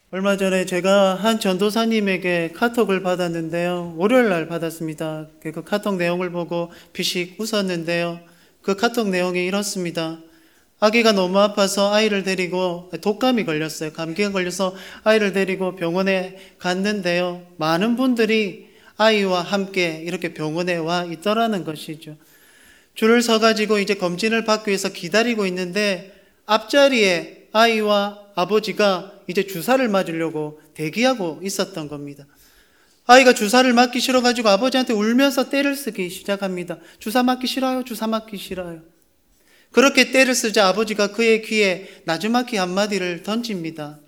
얼마 전에 제가 한 전도사님에게 카톡을 받았는데요. 월요일 날 받았습니다. 그 카톡 내용을 보고 비식 웃었는데요. 그 카톡 내용이 이렇습니다. 아기가 너무 아파서 아이를 데리고 독감이 걸렸어요. 감기가 걸려서 아이를 데리고 병원에 갔는데요. 많은 분들이 아이와 함께 이렇게 병원에 와 있더라는 것이죠. 줄을 서가지고 이제 검진을 받기 위해서 기다리고 있는데 앞자리에 아이와 아버지가 이제 주사를 맞으려고 대기하고 있었던 겁니다. 아이가 주사를 맞기 싫어가지고 아버지한테 울면서 떼를 쓰기 시작합니다. 주사 맞기 싫어요. 주사 맞기 싫어요. 그렇게 떼를 쓰자 아버지가 그의 귀에 나주마키 한마디를 던집니다.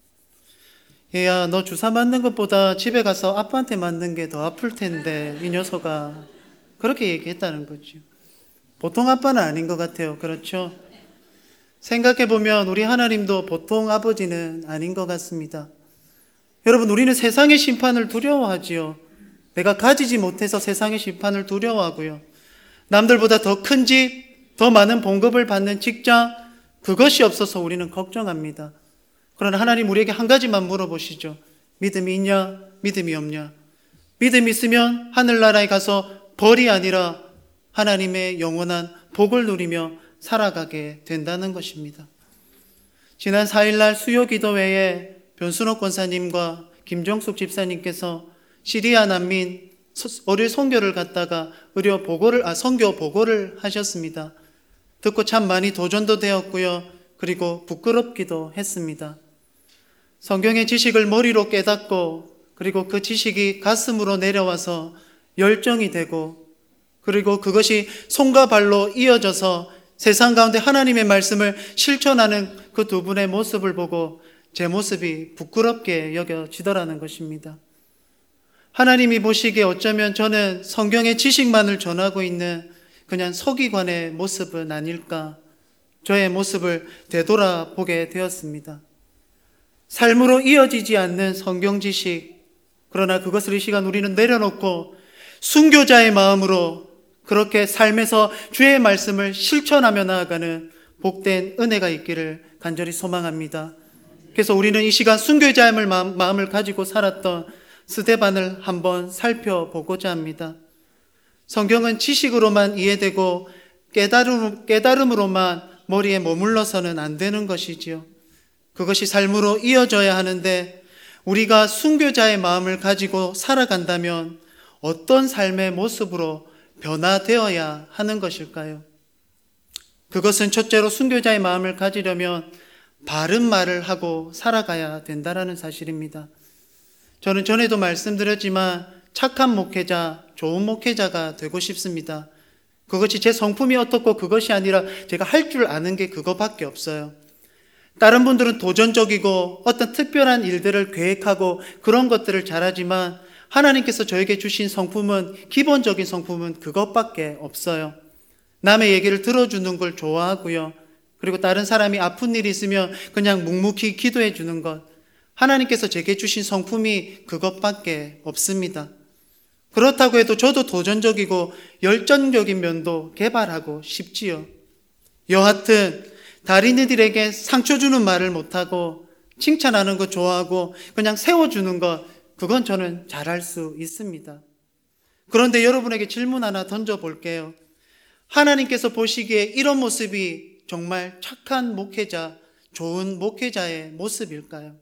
얘야, 너 주사 맞는 것보다 집에 가서 아빠한테 맞는 게 더 아플 텐데 이 녀석아. 그렇게 얘기했다는 거죠. 보통 아빠는 아닌 것 같아요. 그렇죠? 생각해보면 우리 하나님도 보통 아버지는 아닌 것 같습니다. 여러분, 우리는 세상의 심판을 두려워하지요. 내가 가지지 못해서 세상의 심판을 두려워하고요. 남들보다 더 큰 집, 더 많은 봉급을 받는 직장, 그것이 없어서 우리는 걱정합니다. 그러나 하나님 우리에게 한 가지만 물어보시죠. 믿음이 있냐? 믿음이 없냐? 믿음이 있으면 하늘나라에 가서 벌이 아니라 하나님의 영원한 복을 누리며 살아가게 된다는 것입니다. 지난 4일날 수요기도회에 변순옥 권사님과 김정숙 집사님께서 시리아 난민 어릴 선교를 갔다가 선교 보고를 하셨습니다. 듣고 참 많이 도전도 되었고요. 그리고 부끄럽기도 했습니다. 성경의 지식을 머리로 깨닫고 그리고 그 지식이 가슴으로 내려와서 열정이 되고 그리고 그것이 손과 발로 이어져서 세상 가운데 하나님의 말씀을 실천하는 그 두 분의 모습을 보고 제 모습이 부끄럽게 여겨지더라는 것입니다. 하나님이 보시기에 어쩌면 저는 성경의 지식만을 전하고 있는 그냥 서기관의 모습은 아닐까, 저의 모습을 되돌아보게 되었습니다. 삶으로 이어지지 않는 성경 지식, 그러나 그것을 이 시간 우리는 내려놓고 순교자의 마음으로 그렇게 삶에서 주의 말씀을 실천하며 나아가는 복된 은혜가 있기를 간절히 소망합니다. 그래서 우리는 이 시간 순교자의 마음을 가지고 살았던 스데반을 한번 살펴보고자 합니다. 성경은 지식으로만 이해되고 깨달음으로만 머리에 머물러서는 안 되는 것이지요. 그것이 삶으로 이어져야 하는데 우리가 순교자의 마음을 가지고 살아간다면 어떤 삶의 모습으로 변화되어야 하는 것일까요? 그것은 첫째로 순교자의 마음을 가지려면 바른 말을 하고 살아가야 된다는 사실입니다. 저는 전에도 말씀드렸지만 착한 목회자, 좋은 목회자가 되고 싶습니다. 그것이 제 성품이 어떻고 그것이 아니라 제가 할 줄 아는 게 그거밖에 없어요. 다른 분들은 도전적이고 어떤 특별한 일들을 계획하고 그런 것들을 잘하지만 하나님께서 저에게 주신 성품은, 기본적인 성품은 그것밖에 없어요. 남의 얘기를 들어주는 걸 좋아하고요. 그리고 다른 사람이 아픈 일이 있으면 그냥 묵묵히 기도해 주는 것. 하나님께서 제게 주신 성품이 그것밖에 없습니다. 그렇다고 해도 저도 도전적이고 열정적인 면도 개발하고 싶지요. 여하튼 다리들에게 상처 주는 말을 못하고 칭찬하는 거 좋아하고 그냥 세워주는 것, 그건 저는 잘할 수 있습니다. 그런데 여러분에게 질문 하나 던져볼게요. 하나님께서 보시기에 이런 모습이 정말 착한 목회자, 좋은 목회자의 모습일까요?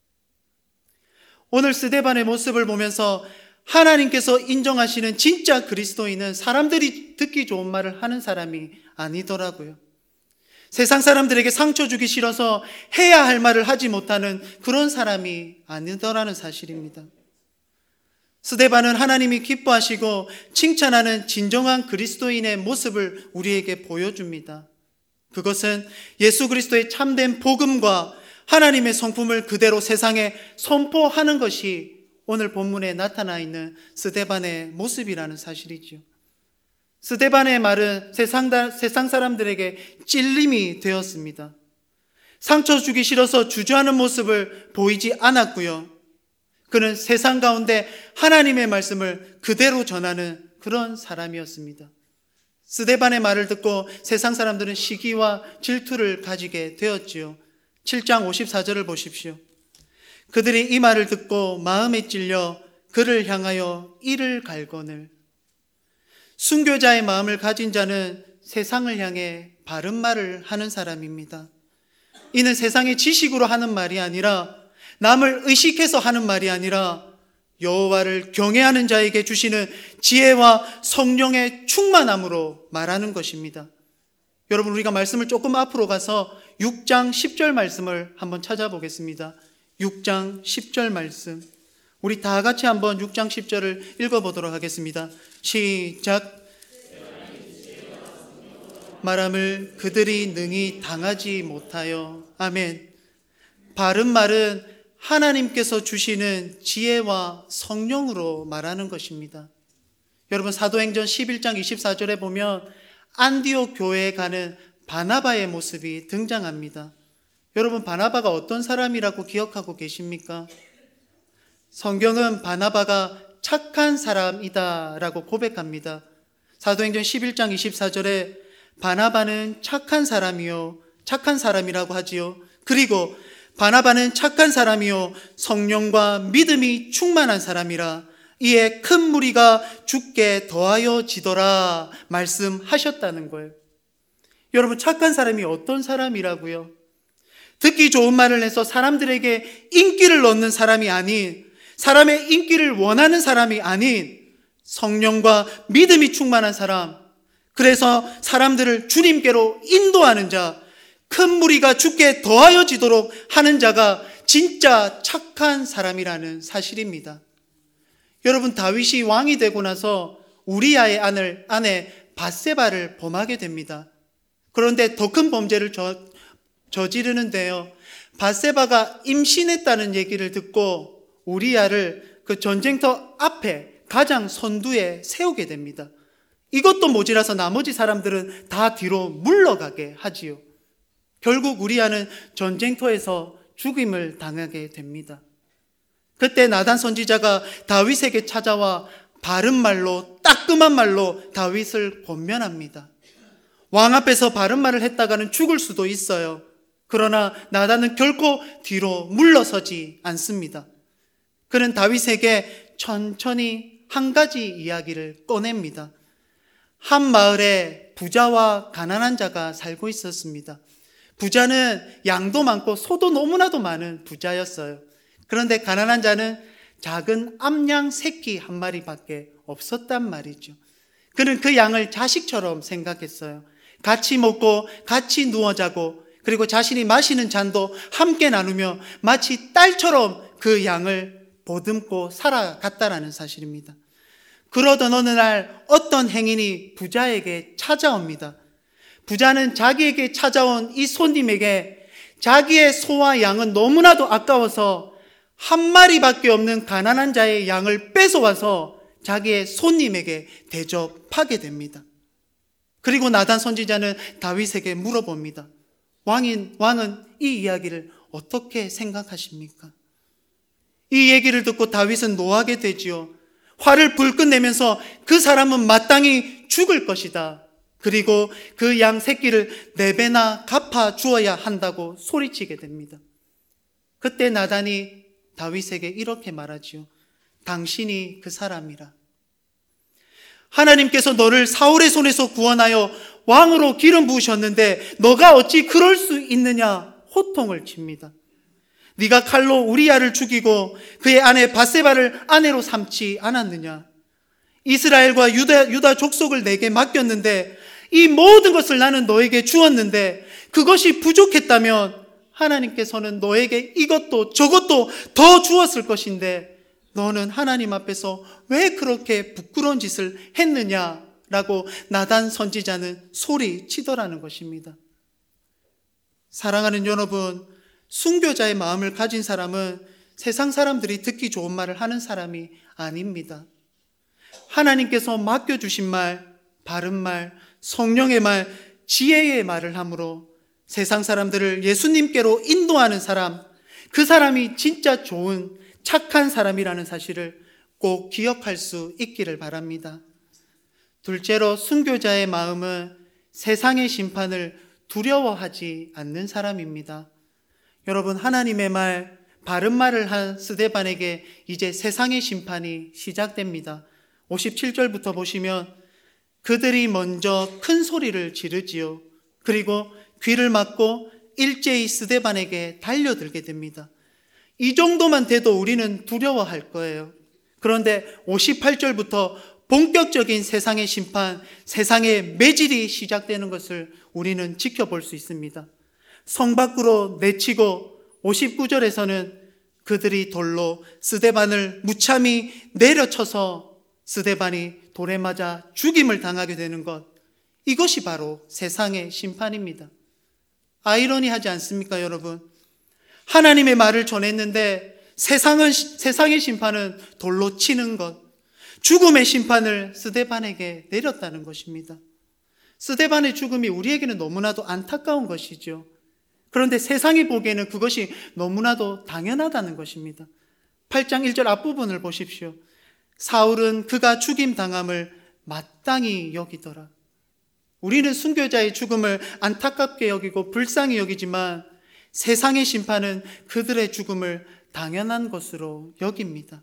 오늘 스데반의 모습을 보면서 하나님께서 인정하시는 진짜 그리스도인은 사람들이 듣기 좋은 말을 하는 사람이 아니더라고요. 세상 사람들에게 상처 주기 싫어서 해야 할 말을 하지 못하는 그런 사람이 아니더라는 사실입니다. 스데반은 하나님이 기뻐하시고 칭찬하는 진정한 그리스도인의 모습을 우리에게 보여줍니다. 그것은 예수 그리스도의 참된 복음과 하나님의 성품을 그대로 세상에 선포하는 것이 오늘 본문에 나타나 있는 스데반의 모습이라는 사실이죠. 스데반의 말은 세상 사람들에게 찔림이 되었습니다. 상처 주기 싫어서 주저하는 모습을 보이지 않았고요. 그는 세상 가운데 하나님의 말씀을 그대로 전하는 그런 사람이었습니다. 스데반의 말을 듣고 세상 사람들은 시기와 질투를 가지게 되었지요. 7장 54절을 보십시오. 그들이 이 말을 듣고 마음에 찔려 그를 향하여 이를 갈거늘. 순교자의 마음을 가진 자는 세상을 향해 바른 말을 하는 사람입니다. 이는 세상의 지식으로 하는 말이 아니라, 남을 의식해서 하는 말이 아니라 여호와를 경외하는 자에게 주시는 지혜와 성령의 충만함으로 말하는 것입니다. 여러분, 우리가 말씀을 조금 앞으로 가서 6장 10절 말씀을 한번 찾아보겠습니다. 6장 10절 말씀, 우리 다 같이 한번 6장 10절을 읽어보도록 하겠습니다. 시작. 말함을 그들이 능히 당하지 못하여. 아멘. 바른 말은 하나님께서 주시는 지혜와 성령으로 말하는 것입니다. 여러분, 사도행전 11장 24절에 보면 안디옥 교회에 가는 바나바의 모습이 등장합니다. 여러분, 바나바가 어떤 사람이라고 기억하고 계십니까? 성경은 바나바가 착한 사람이다 라고 고백합니다. 사도행전 11장 24절에 바나바는 착한 사람이요, 착한 사람이라고 하지요. 그리고 바나바는 착한 사람이요 성령과 믿음이 충만한 사람이라 이에 큰 무리가 죽게 더하여 지더라 말씀하셨다는 거예요. 여러분, 착한 사람이 어떤 사람이라고요? 듣기 좋은 말을 해서 사람들에게 인기를 얻는 사람이 아닌, 사람의 인기를 원하는 사람이 아닌 성령과 믿음이 충만한 사람, 그래서 사람들을 주님께로 인도하는 자, 큰 무리가 죽게 더하여 지도록 하는 자가 진짜 착한 사람이라는 사실입니다. 여러분, 다윗이 왕이 되고 나서 우리아의 아내 밧세바를 범하게 됩니다. 그런데 더 큰 범죄를 저지르는데요, 밧세바가 임신했다는 얘기를 듣고 우리아를 그 전쟁터 앞에 가장 선두에 세우게 됩니다. 이것도 모자라서 나머지 사람들은 다 뒤로 물러가게 하지요. 결국 우리아는 전쟁터에서 죽임을 당하게 됩니다. 그때 나단 선지자가 다윗에게 찾아와 바른 말로, 따끔한 말로 다윗을 권면합니다. 왕 앞에서 바른 말을 했다가는 죽을 수도 있어요. 그러나 나단은 결코 뒤로 물러서지 않습니다. 그는 다윗에게 천천히 한 가지 이야기를 꺼냅니다. 한 마을에 부자와 가난한 자가 살고 있었습니다. 부자는 양도 많고 소도 너무나도 많은 부자였어요. 그런데 가난한 자는 작은 암양 새끼 한 마리밖에 없었단 말이죠. 그는 그 양을 자식처럼 생각했어요. 같이 먹고 같이 누워 자고, 그리고 자신이 마시는 잔도 함께 나누며 마치 딸처럼 그 양을 보듬고 살아갔다라는 사실입니다. 그러던 어느 날 어떤 행인이 부자에게 찾아옵니다. 부자는 자기에게 찾아온 이 손님에게 자기의 소와 양은 너무나도 아까워서 한 마리밖에 없는 가난한 자의 양을 뺏어와서 자기의 손님에게 대접하게 됩니다. 그리고 나단 선지자는 다윗에게 물어봅니다. 왕은 이 이야기를 어떻게 생각하십니까? 이 얘기를 듣고 다윗은 노하게 되지요. 화를 불끈 내면서 그 사람은 마땅히 죽을 것이다. 그리고 그 양 새끼를 4배나 갚아 주어야 한다고 소리치게 됩니다. 그때 나단이 다윗에게 이렇게 말하지요. 당신이 그 사람이라. 하나님께서 너를 사울의 손에서 구원하여 왕으로 기름 부으셨는데 너가 어찌 그럴 수 있느냐 호통을 칩니다. 네가 칼로 우리아를 죽이고 그의 아내 밧세바를 아내로 삼지 않았느냐? 이스라엘과 유다 족속을 내게 맡겼는데 이 모든 것을 나는 너에게 주었는데 그것이 부족했다면 하나님께서는 너에게 이것도 저것도 더 주었을 것인데 너는 하나님 앞에서 왜 그렇게 부끄러운 짓을 했느냐라고 나단 선지자는 소리치더라는 것입니다. 사랑하는 여러분, 순교자의 마음을 가진 사람은 세상 사람들이 듣기 좋은 말을 하는 사람이 아닙니다. 하나님께서 맡겨주신 말, 바른 말, 성령의 말, 지혜의 말을 함으로 세상 사람들을 예수님께로 인도하는 사람, 그 사람이 진짜 좋은 착한 사람이라는 사실을 꼭 기억할 수 있기를 바랍니다. 둘째로, 순교자의 마음은 세상의 심판을 두려워하지 않는 사람입니다. 여러분, 하나님의 말, 바른 말을 한 스데반에게 이제 세상의 심판이 시작됩니다. 57절부터 보시면 그들이 먼저 큰 소리를 지르지요. 그리고 귀를 막고 일제히 스데반에게 달려들게 됩니다. 이 정도만 돼도 우리는 두려워할 거예요. 그런데 58절부터 본격적인 세상의 심판, 세상의 매질이 시작되는 것을 우리는 지켜볼 수 있습니다. 성 밖으로 내치고 59절에서는 그들이 돌로 스데반을 무참히 내려쳐서 스데반이 돌에 맞아 죽임을 당하게 되는 것, 이것이 바로 세상의 심판입니다. 아이러니하지 않습니까, 여러분? 하나님의 말을 전했는데 세상의 심판은 돌로 치는 것, 죽음의 심판을 스데반에게 내렸다는 것입니다. 스데반의 죽음이 우리에게는 너무나도 안타까운 것이죠. 그런데 세상이 보기에는 그것이 너무나도 당연하다는 것입니다. 8장 1절 앞부분을 보십시오. 사울은 그가 죽임당함을 마땅히 여기더라. 우리는 순교자의 죽음을 안타깝게 여기고 불쌍히 여기지만 세상의 심판은 그들의 죽음을 당연한 것으로 여깁니다.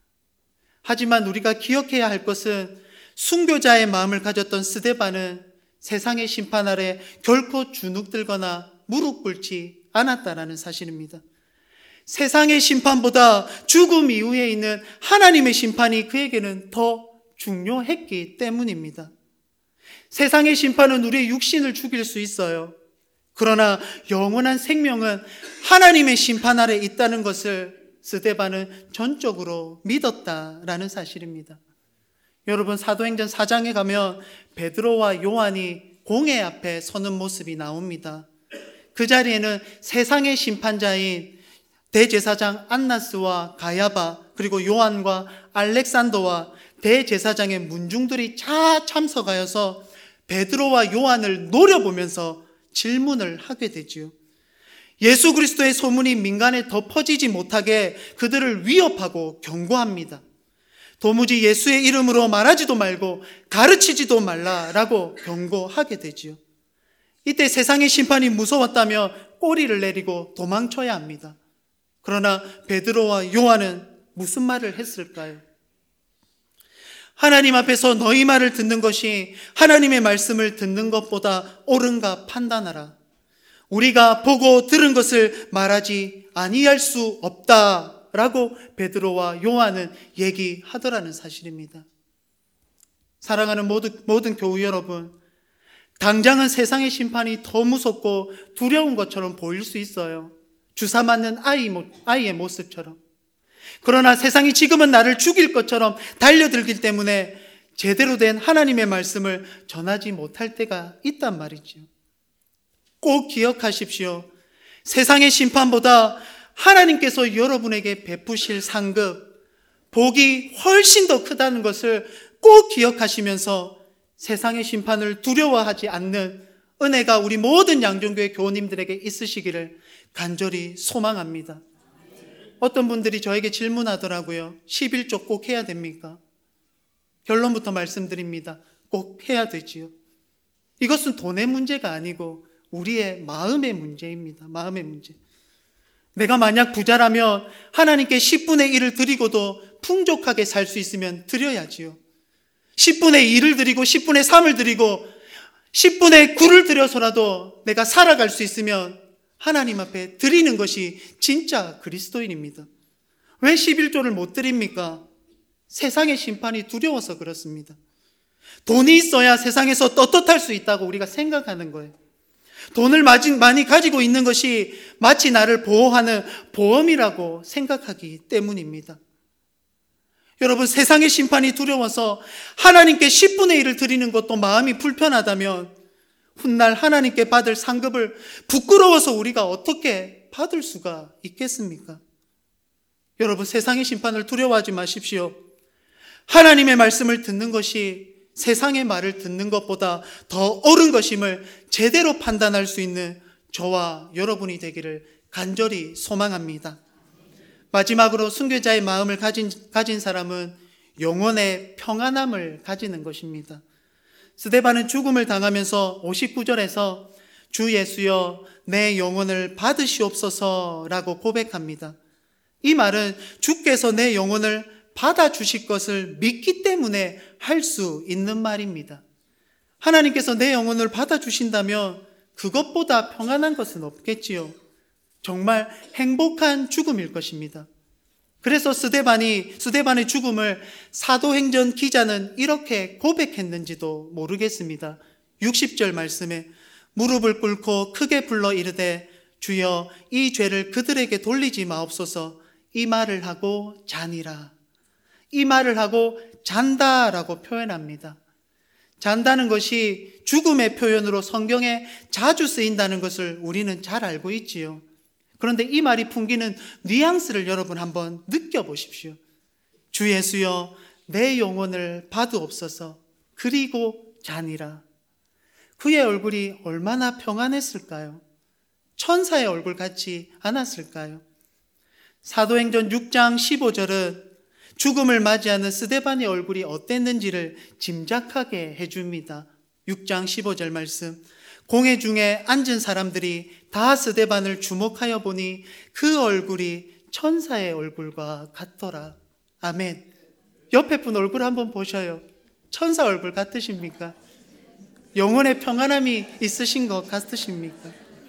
하지만 우리가 기억해야 할 것은 순교자의 마음을 가졌던 스데반은 세상의 심판 아래 결코 주눅들거나 무릎 꿇지 않았다라는 사실입니다. 세상의 심판보다 죽음 이후에 있는 하나님의 심판이 그에게는 더 중요했기 때문입니다. 세상의 심판은 우리의 육신을 죽일 수 있어요. 그러나 영원한 생명은 하나님의 심판 아래 있다는 것을 스데반은 전적으로 믿었다라는 사실입니다. 여러분, 사도행전 4장에 가면 베드로와 요한이 공회 앞에 서는 모습이 나옵니다. 그 자리에는 세상의 심판자인 대제사장 안나스와 가야바, 그리고 요한과 알렉산더와 대제사장의 문중들이 다 참석하여서 베드로와 요한을 노려보면서 질문을 하게 되지요. 예수 그리스도의 소문이 민간에 더 퍼지지 못하게 그들을 위협하고 경고합니다. 도무지 예수의 이름으로 말하지도 말고 가르치지도 말라라고 경고하게 되지요. 이때 세상의 심판이 무서웠다며 꼬리를 내리고 도망쳐야 합니다. 그러나 베드로와 요한은 무슨 말을 했을까요? 하나님 앞에서 너희 말을 듣는 것이 하나님의 말씀을 듣는 것보다 옳은가 판단하라. 우리가 보고 들은 것을 말하지 아니할 수 없다라고 베드로와 요한은 얘기하더라는 사실입니다. 사랑하는 모든 교우 여러분, 당장은 세상의 심판이 더 무섭고 두려운 것처럼 보일 수 있어요. 주사 맞는 아이의 모습처럼. 그러나 세상이 지금은 나를 죽일 것처럼 달려들기 때문에 제대로 된 하나님의 말씀을 전하지 못할 때가 있단 말이죠. 꼭 기억하십시오. 세상의 심판보다 하나님께서 여러분에게 베푸실 상급, 복이 훨씬 더 크다는 것을 꼭 기억하시면서 세상의 심판을 두려워하지 않는 은혜가 우리 모든 양종교회 교우님들에게 있으시기를 간절히 소망합니다. 어떤 분들이 저에게 질문하더라고요. 11조 꼭 해야 됩니까? 결론부터 말씀드립니다. 꼭 해야 되지요. 이것은 돈의 문제가 아니고 우리의 마음의 문제입니다. 마음의 문제. 내가 만약 부자라면 하나님께 10분의 1을 드리고도 풍족하게 살 수 있으면 드려야지요. 10분의 2를 드리고 10분의 3을 드리고 10분의 9를 드려서라도 내가 살아갈 수 있으면 하나님 앞에 드리는 것이 진짜 그리스도인입니다. 왜 11조를 못 드립니까? 세상의 심판이 두려워서 그렇습니다. 돈이 있어야 세상에서 떳떳할 수 있다고 우리가 생각하는 거예요. 돈을 많이 가지고 있는 것이 마치 나를 보호하는 보험이라고 생각하기 때문입니다. 여러분, 세상의 심판이 두려워서 하나님께 10분의 1을 드리는 것도 마음이 불편하다면 훗날 하나님께 받을 상급을 부끄러워서 우리가 어떻게 받을 수가 있겠습니까? 여러분, 세상의 심판을 두려워하지 마십시오. 하나님의 말씀을 듣는 것이 세상의 말을 듣는 것보다 더 옳은 것임을 제대로 판단할 수 있는 저와 여러분이 되기를 간절히 소망합니다. 마지막으로 순교자의 마음을 가진 사람은 영혼의 평안함을 가지는 것입니다. 스데반은 죽음을 당하면서 59절에서 주 예수여 내 영혼을 받으시옵소서라고 고백합니다. 이 말은 주께서 내 영혼을 받아주실 것을 믿기 때문에 할 수 있는 말입니다. 하나님께서 내 영혼을 받아주신다면 그것보다 평안한 것은 없겠지요. 정말 행복한 죽음일 것입니다. 그래서 스데반의 죽음을 사도행전 기자는 이렇게 고백했는지도 모르겠습니다. 60절 말씀에 무릎을 꿇고 크게 불러 이르되 주여 이 죄를 그들에게 돌리지 마옵소서. 이 말을 하고 자니라. 이 말을 하고 잔다라고 표현합니다. 잔다는 것이 죽음의 표현으로 성경에 자주 쓰인다는 것을 우리는 잘 알고 있지요. 그런데 이 말이 풍기는 뉘앙스를 여러분 한번 느껴보십시오. 주 예수여 내 영혼을 받으옵소서. 그리고 자니라. 그의 얼굴이 얼마나 평안했을까요? 천사의 얼굴 같지 않았을까요? 사도행전 6장 15절은 죽음을 맞이하는 스데반의 얼굴이 어땠는지를 짐작하게 해줍니다. 6장 15절 말씀. 공회 중에 앉은 사람들이 다 스데반을 주목하여 보니 그 얼굴이 천사의 얼굴과 같더라. 아멘. 옆에 분 얼굴 한번 보셔요. 천사 얼굴 같으십니까? 영혼의 평안함이 있으신 것 같으십니까?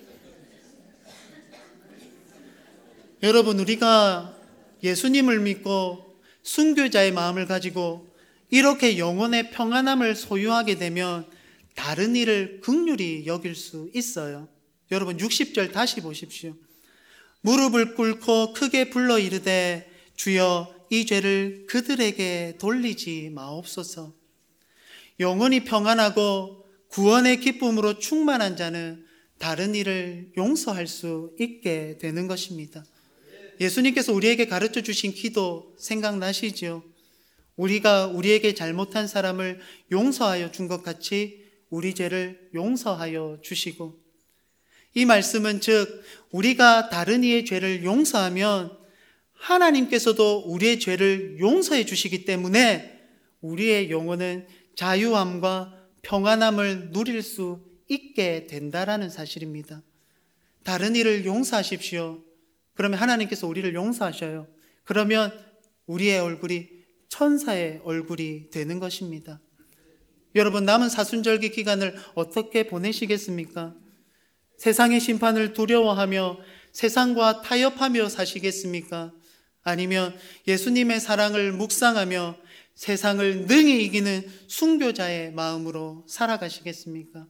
여러분, 우리가 예수님을 믿고 순교자의 마음을 가지고 이렇게 영혼의 평안함을 소유하게 되면 다른 일을 긍휼히 여길 수 있어요. 여러분 60절 다시 보십시오. 무릎을 꿇고 크게 불러 이르되 주여 이 죄를 그들에게 돌리지 마옵소서. 영혼이 평안하고 구원의 기쁨으로 충만한 자는 다른 일을 용서할 수 있게 되는 것입니다. 예수님께서 우리에게 가르쳐 주신 기도 생각나시죠? 우리가 우리에게 잘못한 사람을 용서하여 준 것 같이 우리 죄를 용서하여 주시고, 이 말씀은 즉 우리가 다른 이의 죄를 용서하면 하나님께서도 우리의 죄를 용서해 주시기 때문에 우리의 영혼은 자유함과 평안함을 누릴 수 있게 된다라는 사실입니다. 다른 이를 용서하십시오. 그러면 하나님께서 우리를 용서하셔요. 그러면 우리의 얼굴이 천사의 얼굴이 되는 것입니다. 여러분, 남은 사순절기 기간을 어떻게 보내시겠습니까? 세상의 심판을 두려워하며 세상과 타협하며 사시겠습니까? 아니면 예수님의 사랑을 묵상하며 세상을 능히 이기는 순교자의 마음으로 살아가시겠습니까?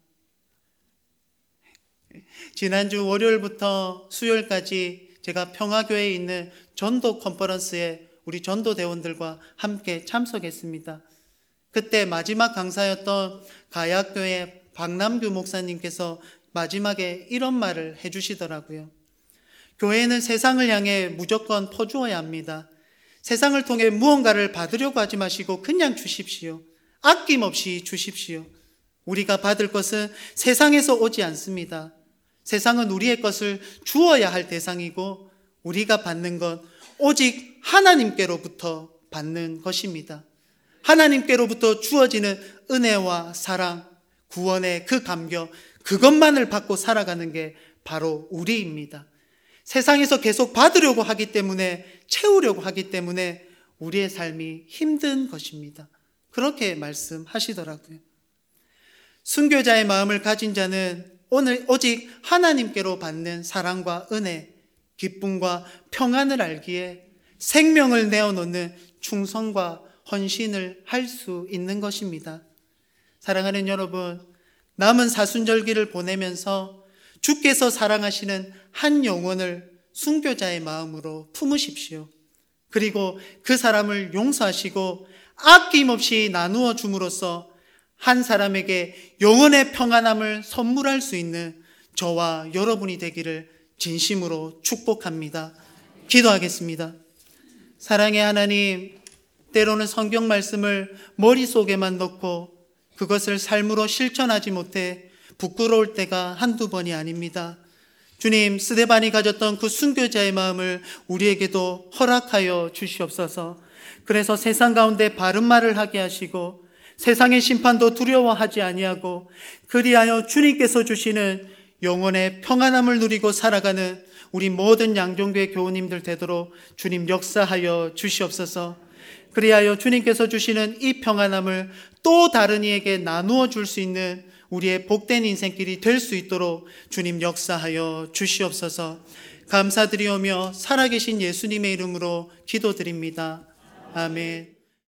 지난주 월요일부터 수요일까지 제가 평화교회에 있는 전도 컨퍼런스에 우리 전도대원들과 함께 참석했습니다. 그때 마지막 강사였던 가야교회 박남규 목사님께서 마지막에 이런 말을 해주시더라고요. 교회는 세상을 향해 무조건 퍼주어야 합니다. 세상을 통해 무언가를 받으려고 하지 마시고 그냥 주십시오. 아낌없이 주십시오. 우리가 받을 것은 세상에서 오지 않습니다. 세상은 우리의 것을 주어야 할 대상이고 우리가 받는 건 오직 하나님께로부터 받는 것입니다. 하나님께로부터 주어지는 은혜와 사랑, 구원의 그 감격, 그것만을 받고 살아가는 게 바로 우리입니다. 세상에서 계속 받으려고 하기 때문에, 채우려고 하기 때문에 우리의 삶이 힘든 것입니다. 그렇게 말씀하시더라고요. 순교자의 마음을 가진 자는 오늘 오직 하나님께로 받는 사랑과 은혜, 기쁨과 평안을 알기에 생명을 내어놓는 충성과 헌신을 할 수 있는 것입니다. 사랑하는 여러분, 남은 사순절기를 보내면서 주께서 사랑하시는 한 영혼을 순교자의 마음으로 품으십시오. 그리고 그 사람을 용서하시고 아낌없이 나누어 줌으로써 한 사람에게 영혼의 평안함을 선물할 수 있는 저와 여러분이 되기를 진심으로 축복합니다. 기도하겠습니다. 사랑의 하나님, 때로는 성경 말씀을 머릿속에만 넣고 그것을 삶으로 실천하지 못해 부끄러울 때가 한두 번이 아닙니다. 주님, 스데반이 가졌던 그 순교자의 마음을 우리에게도 허락하여 주시옵소서. 그래서 세상 가운데 바른 말을 하게 하시고 세상의 심판도 두려워하지 아니하고 그리하여 주님께서 주시는 영혼의 평안함을 누리고 살아가는 우리 모든 양종교회 교우님들 되도록 주님 역사하여 주시옵소서. 그리하여 주님께서 주시는 이 평안함을 또 다른 이에게 나누어 줄 수 있는 우리의 복된 인생길이 될 수 있도록 주님 역사하여 주시옵소서. 감사드리오며 살아계신 예수님의 이름으로 기도드립니다. 아멘.